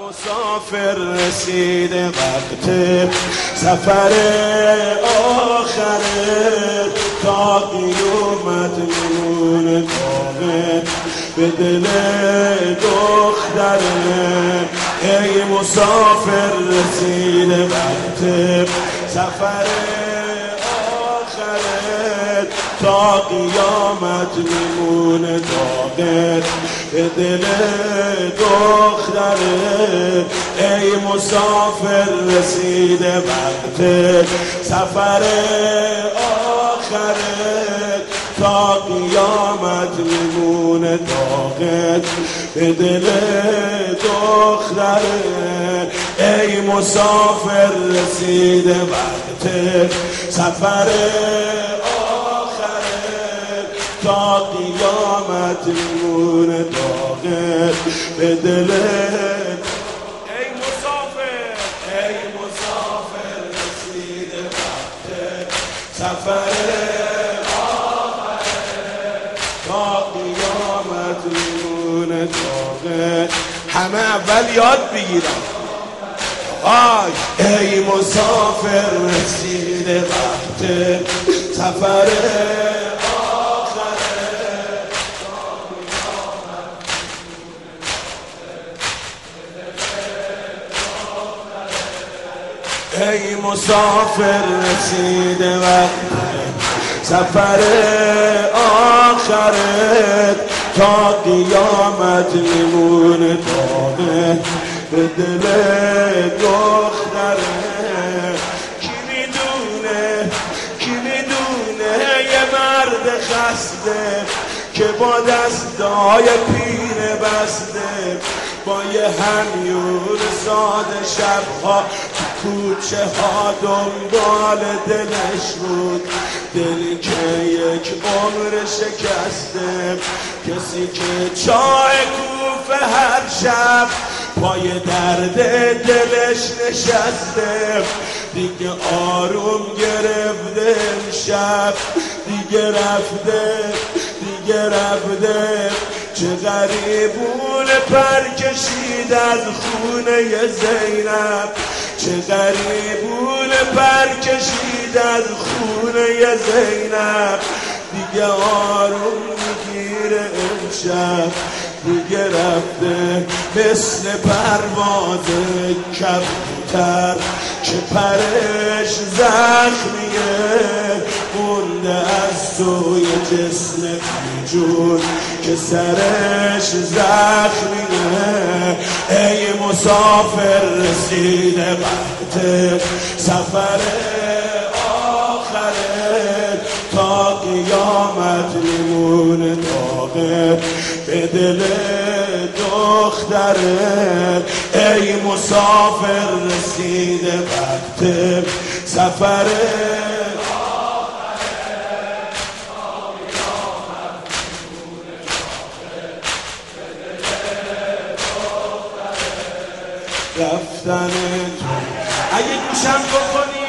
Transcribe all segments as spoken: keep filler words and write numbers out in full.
مسافر رسیده وقت سفر آخره، تا قیامت میمونه داغه به دل دختره. ای مسافر رسیده وقت سفر آخره، تا قیامت میمونه داغه به دل دختره. ای مسافر رسیده وقت سفر آخره، تا قیامت میمونه داغت به دل دختره. ای مسافر رسیده وقت سفر آخره، تا قیامت میمونه داغت به دل. ای مسافر ای مسافر رسیده وقت سفر همه اول یاد بگیرم. آی ای مسافر رسیده وقت سفر آخره، ای مسافر رسیده وقت سفر آخره، تا قیامت میمونه داغه به دل دختره. کی میدونه کی میدونه یه مرد خسته که با دستای پینه بسته، با یه همیون ساده شبها کوچه ها دنبال دلش بود، دلی که یک عمر شکسته، کسی که چای کوفه هر شب پای درد دلش نشسته. دیگه آروم گرفته امشب، دیگه رفته دیگه رفته. چه غریبون پر کشید از خونه زینب، چه غریبون پر کشید از خونه زینب. دیگه آروم میگیره امشب، دیگه رفته مثل پرواز کبوتر که پرش زخمیه، مونده از سوی جسم جون که سرش زخمیه. ای مسافر رسیده وقت سفر آخره، تا قیامت میمونه داغه به دل دختره. ای مسافر رسیده وقت سفر رفتن تو. اگه گوشم بکنی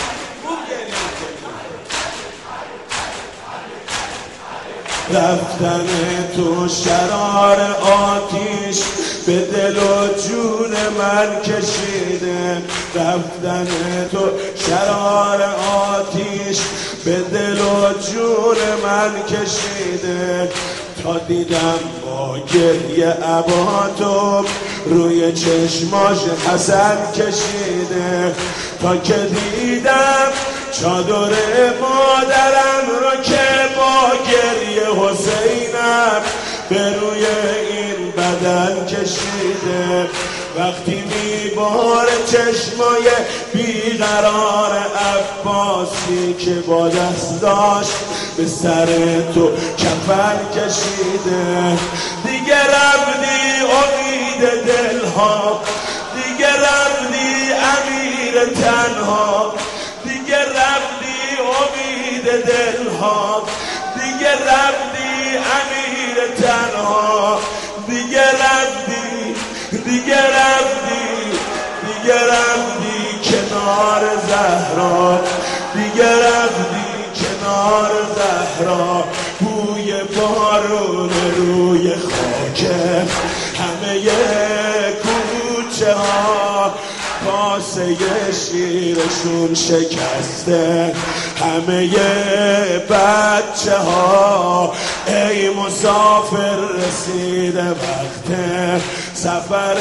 رفتن تو شرار آتیش به دل و جون من کشیده، رفتن تو شرار آتیش به دل و جون من کشیده. تا دیدم با گریه عباتو روی چشماش حسن کشیده، تا که دیدم چادر مادرم رو که با گریه حسینم به روی این بدن کشیده. وقتی میباره چشمای بیقرار عباسی که با دست داشت به سر تو کفن کشیده. دیگه رفتی امید دلها، دیگه رفتی امیر تنها، دیگه رفتی امید دلها، دیگه رفتی امیر تنها، دیگه رفتی دیگه رفتی دیگه رفتی کنار زهرا، دیگه رفتی کنار زهرا. بوی بارون روی خاک همه کوچه بچه ها کاسه شیرشون شکسته، همه بچه ها ای مسافر رسیده وقت سفر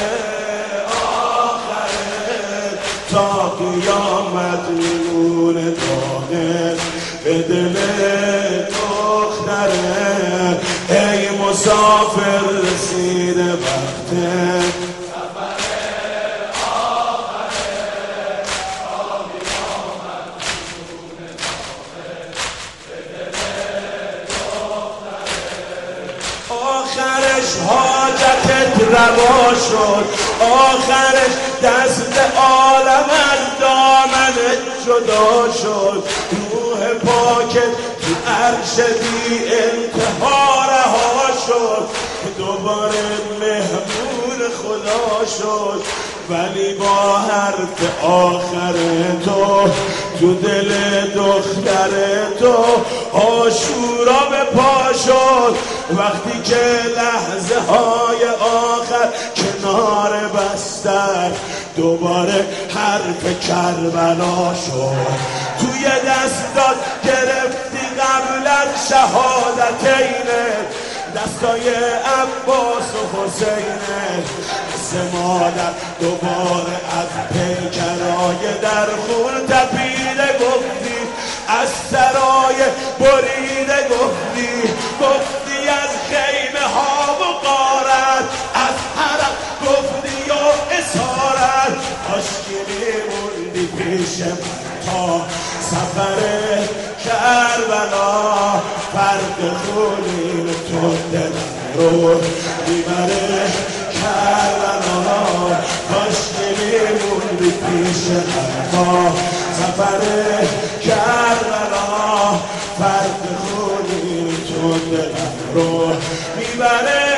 آخره، تا قیامت میمونه داغه به دل دختره، ای مسافر رسیده وقت آخرش حاجتت روا شد، آخرش دست عالم از دامنت جدا شد، روح پاکت تو عرش بی انتها رها شد، دوباره مهمون خدا شد، ولی با حرف آخر تو تو دل دختر تو آشورا به پا شد، وقتی که لحظه های آخر کنار بستر دوباره حرف کربلا شد، توی دستات گرفتی قبل از شهادتینت دستای عباس و حسینت، مثل مادر دوباره از پیکرای در خون تپیده گفتی، از سرای بریده گفتی، گفتی از خیمه ها و غارت، از حرم گفتی و اسارت، کاشکی میموندی پیش من تا سفر کربلا، فرق خونین تو دلم رو میبره کربلا، کاشکی میموندی پیش من تا سفر کربلا، فرق خونین تو دلم رو میبره